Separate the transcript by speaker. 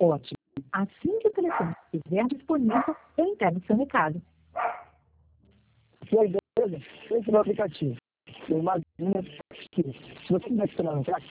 Speaker 1: Ótimo. Assim que o telefone estiver disponível, eu entrego o seu recado.
Speaker 2: Sua empresa entra no aplicativo. Tem uma linha que, se você quiser se tornar um craque,